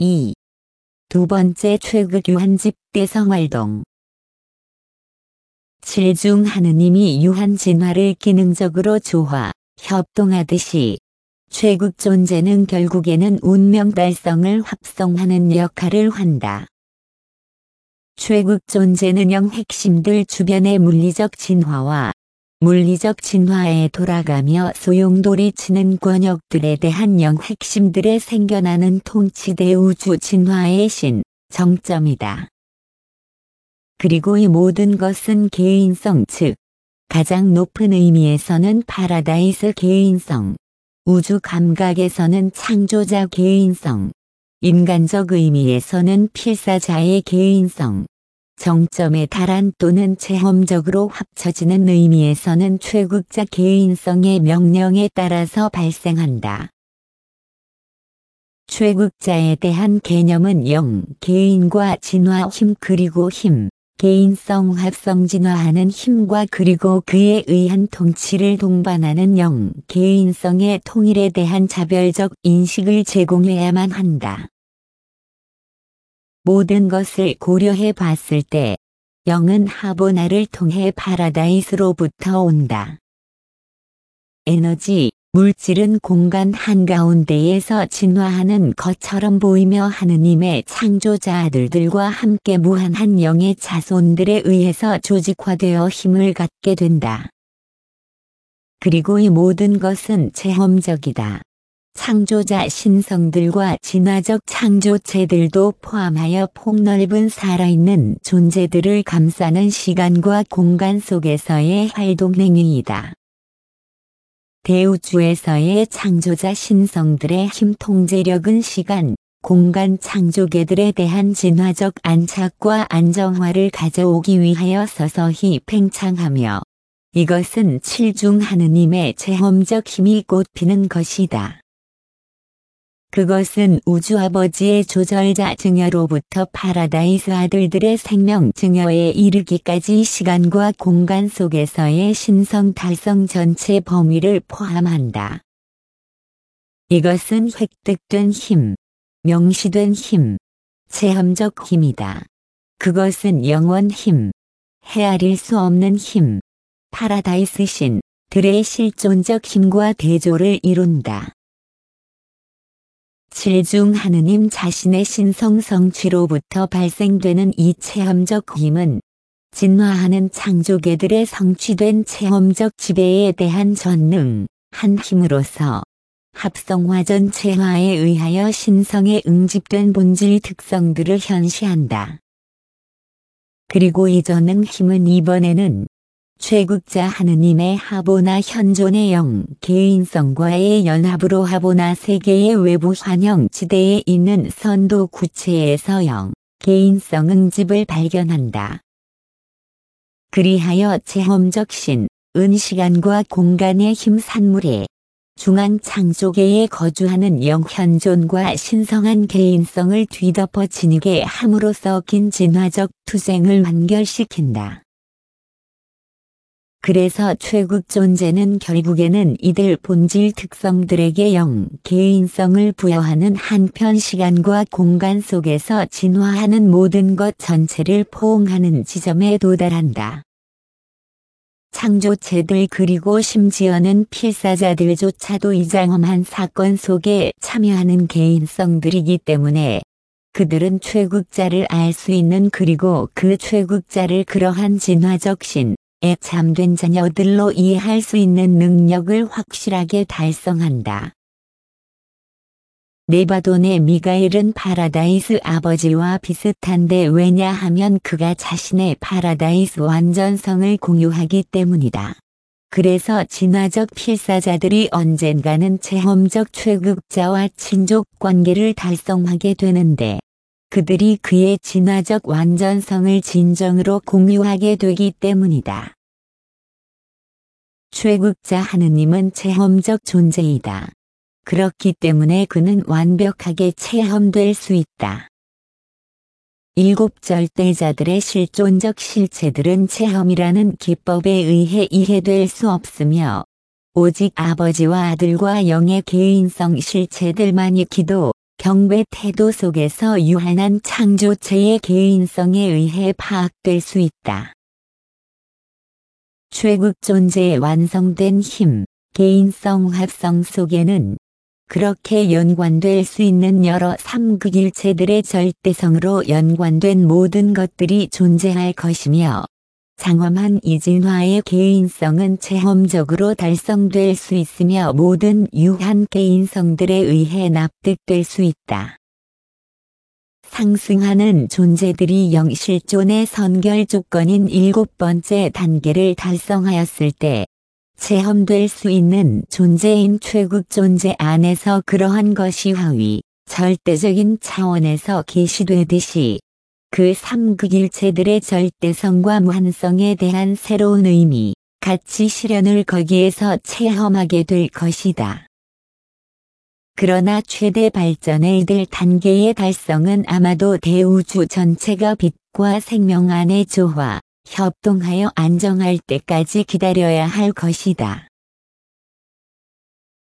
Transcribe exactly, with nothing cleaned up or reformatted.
이. 두 번째 최극 유한집 대성활동. 칠중 하느님이 유한 진화를 기능적으로 조화, 협동하듯이 최극 존재는 결국에는 운명 달성을 합성하는 역할을 한다. 최극 존재는 영 핵심들 주변의 물리적 진화와 물리적 진화에 돌아가며 소용돌이치는 권역들에 대한 영 핵심들의 생겨나는 통치대 우주 진화의 신, 정점이다. 그리고 이 모든 것은 개인성 즉 가장 높은 의미에서는 파라다이스 개인성, 우주 감각에서는 창조자 개인성, 인간적 의미에서는 필사자의 개인성, 정점에 달한 또는 체험적으로 합쳐지는 의미에서는 최극자 개인성의 명령에 따라서 발생한다. 최극자에 대한 개념은 영, 개인과 진화 힘 그리고 힘, 개인성 합성 진화하는 힘과 그리고 그에 의한 통치를 동반하는 영, 개인성의 통일에 대한 자별적 인식을 제공해야만 한다. 모든 것을 고려해 봤을 때 영은 하보나를 통해 파라다이스로부터 온다. 에너지, 물질은 공간 한가운데에서 진화하는 것처럼 보이며 하느님의 창조자 아들들과 함께 무한한 영의 자손들에 의해서 조직화되어 힘을 갖게 된다. 그리고 이 모든 것은 체험적이다. 창조자 신성들과 진화적 창조체들도 포함하여 폭넓은 살아있는 존재들을 감싸는 시간과 공간 속에서의 활동행위이다. 대우주에서의 창조자 신성들의 힘 통제력은 시간, 공간 창조계들에 대한 진화적 안착과 안정화를 가져오기 위하여 서서히 팽창하며 이것은 칠중 하느님의 체험적 힘이 꽃피는 것이다. 그것은 우주아버지의 조절자 증여로부터 파라다이스 아들들의 생명 증여에 이르기까지 시간과 공간 속에서의 신성 달성 전체 범위를 포함한다. 이것은 획득된 힘, 명시된 힘, 체험적 힘이다. 그것은 영원 힘, 헤아릴 수 없는 힘, 파라다이스 신들의 실존적 힘과 대조를 이룬다. 칠중 하느님 자신의 신성 성취로부터 발생되는 이 체험적 힘은 진화하는 창조계들의 성취된 체험적 지배에 대한 전능, 한 힘으로서 합성화 전체화에 의하여 신성에 응집된 본질 특성들을 현시한다. 그리고 이 전능 힘은 이번에는 최극자 하느님의 하보나 현존의 영, 개인성과의 연합으로 하보나 세계의 외부 환영 지대에 있는 선도 구체에서 영, 개인성 응집을 발견한다. 그리하여 체험적 신, 은 시간과 공간의 힘 산물에 중앙 창조계에 거주하는 영 현존과 신성한 개인성을 뒤덮어 지니게 함으로써 긴 진화적 투쟁을 완결시킨다. 그래서 최극 존재는 결국에는 이들 본질 특성들에게 영, 개인성을 부여하는 한편 시간과 공간 속에서 진화하는 모든 것 전체를 포옹하는 지점에 도달한다. 창조체들 그리고 심지어는 필사자들조차도 이 장엄한 사건 속에 참여하는 개인성들이기 때문에 그들은 최극자를 알 수 있는 그리고 그 최극자를 그러한 진화적 신, 에 참된 자녀들로 이해할 수 있는 능력을 확실하게 달성한다. 네바돈의 미가엘은 파라다이스 아버지와 비슷한데 왜냐하면 그가 자신의 파라다이스 완전성을 공유하기 때문이다. 그래서 진화적 필사자들이 언젠가는 체험적 최극자와 친족 관계를 달성하게 되는데 그들이 그의 진화적 완전성을 진정으로 공유하게 되기 때문이다. 최극자 하느님은 체험적 존재이다. 그렇기 때문에 그는 완벽하게 체험될 수 있다. 일곱 절대자들의 실존적 실체들은 체험이라는 기법에 의해 이해될 수 없으며 오직 아버지와 아들과 영의 개인성 실체들만이 기도, 경배 태도 속에서 유한한 창조체의 개인성에 의해 파악될 수 있다. 최국 존재의 완성된 힘, 개인성 합성 속에는 그렇게 연관될 수 있는 여러 삼극일체들의 절대성으로 연관된 모든 것들이 존재할 것이며 장엄한 이진화의 개인성은 체험적으로 달성될 수 있으며 모든 유한 개인성들에 의해 납득될 수 있다. 상승하는 존재들이 영실존의 선결 조건인 일곱 번째 단계를 달성하였을 때 체험될 수 있는 존재인 최국 존재 안에서 그러한 것이 하위, 절대적인 차원에서 계시되듯이 그 삼극일체들의 절대성과 무한성에 대한 새로운 의미, 가치 실현을 거기에서 체험하게 될 것이다. 그러나 최대 발전에 이를 단계의 달성은 아마도 대우주 전체가 빛과 생명 안에 조화, 협동하여 안정할 때까지 기다려야 할 것이다.